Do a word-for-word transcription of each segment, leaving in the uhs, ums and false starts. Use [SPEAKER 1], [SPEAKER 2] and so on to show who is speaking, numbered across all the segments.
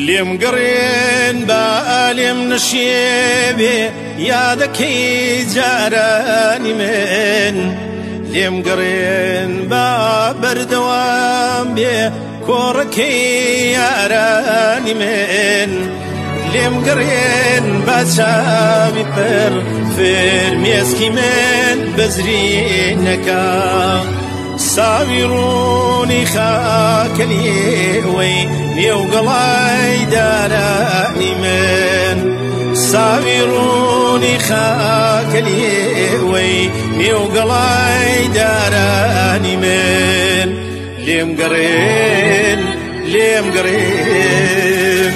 [SPEAKER 1] لێم گەڕێن بە لێم نەشێوێ یادەکەی جارانی من لێم گەڕێن بە بەردەوام بێ کۆڕەکەی یارانی من لێم گەڕێن بە چاوی پڕ فرمێسکی من بەزرینەکە ساوی ڕوونی خاکە لێوەی نێوگەڵای دارانی من ساوی ڕوونی خاکە لێوەی نێوگەڵای دارانی من لێم گەڕێن لێم گەڕێن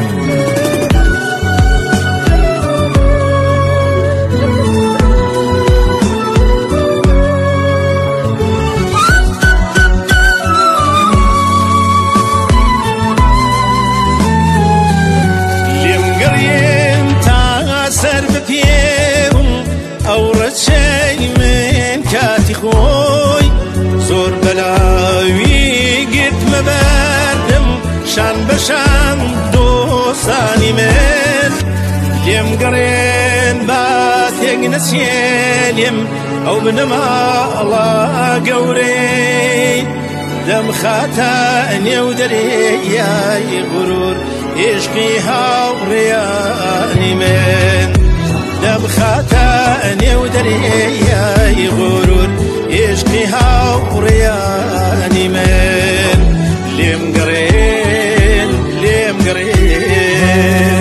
[SPEAKER 1] ئەو ڕەچەی من کاتی خۆی زۆر بەلاوی گرتمە بەردم شان بەشان دۆستانی من لێم گەڕێن با تێک نەچێنێم ئەو بنەماڵە گەورەی دەم خاتە نێو دەریای غورور عشقی هاوڕێیانی من دەم خاتە نێو دەریای غورور عشقی هاوڕێیانی من لێم گەڕێن لێم گەڕێن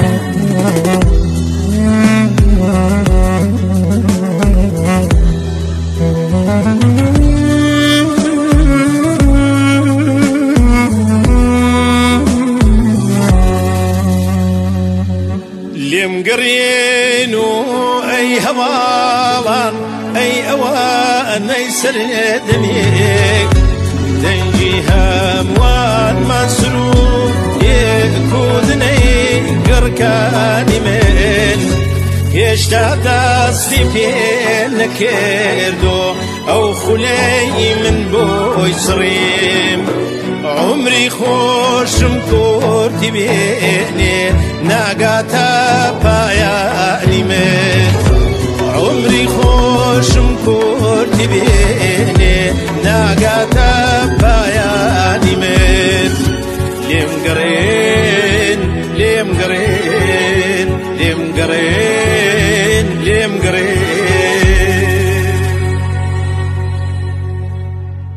[SPEAKER 1] لێم گەڕێن و ئەی هەواڵان ئەی ئەوانەی سەردەمێک دەنگی هەموانمان سروو یەکودنەی گەڕکانی من هێشتا دەستی پێ نەکردۆ ئەو خولەی من بۆی سڕیم عمری خۆشم کورتی بێنێ ناگاتە پایانی من عمری خۆشم کورتی بێنێ ناگاتە